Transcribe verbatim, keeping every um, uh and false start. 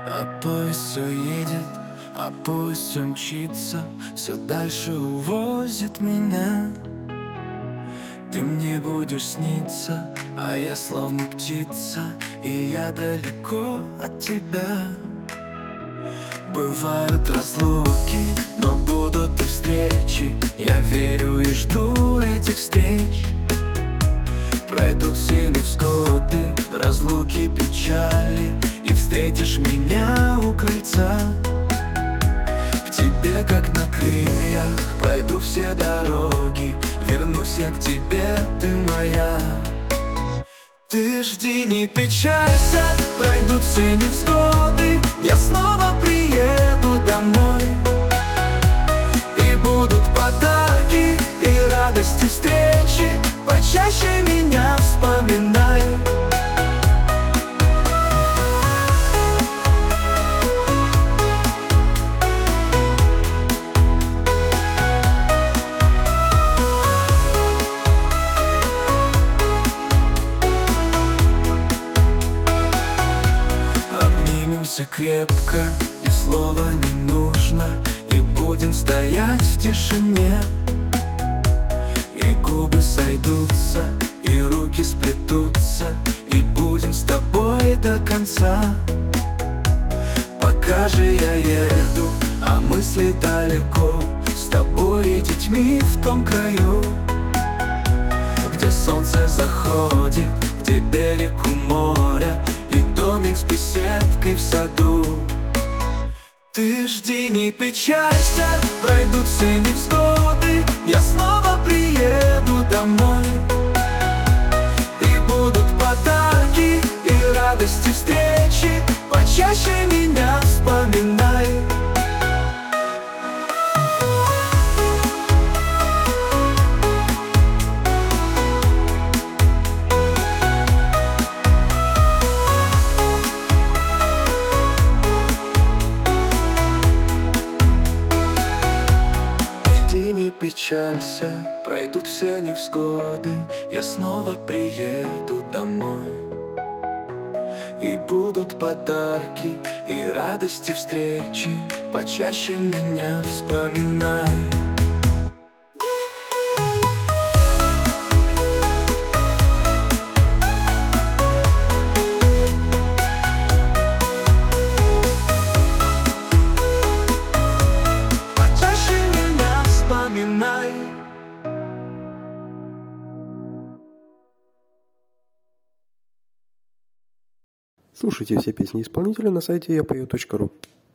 А поезд все едет, а поезд все мчится, все дальше увозит меня. Ты мне будешь сниться, а я словно птица, и я далеко от тебя. Бывают разлуки, но будут и встречи. Я верю и жду этих встреч. Пройдут все невзгоды, разлуки, печали, и встретишь меня у крыльца. К тебе, как на крыльях, пройду все дороги, вернусь я к тебе, ты моя. Ты жди, не печалься, пройдут все невзгоды, я снова приеду домой. И будут подарки, и радости встречи, почаще меня вспоминай. Обнимемся крепко, и слова не нужно, и будем стоять в тишине. И губы сойдутся, и руки сплетутся, и будем с тобой до конца. Пока же я еду, а мысли далеко, с тобой и детьми в том краю, где солнце заходит, где берег у моря, и домик с беседкой в саду. Ты жди, не печалься, пройдут все невзгоды, я снова приеду домой. И будут подарки, и радости встречи, почаще меня вспоминай. Не печалься, пройдут все невзгоды, я снова приеду домой. И будут подарки, и радости встречи, почаще меня вспоминай. Слушайте все песни исполнителя на сайте я пою точка ру.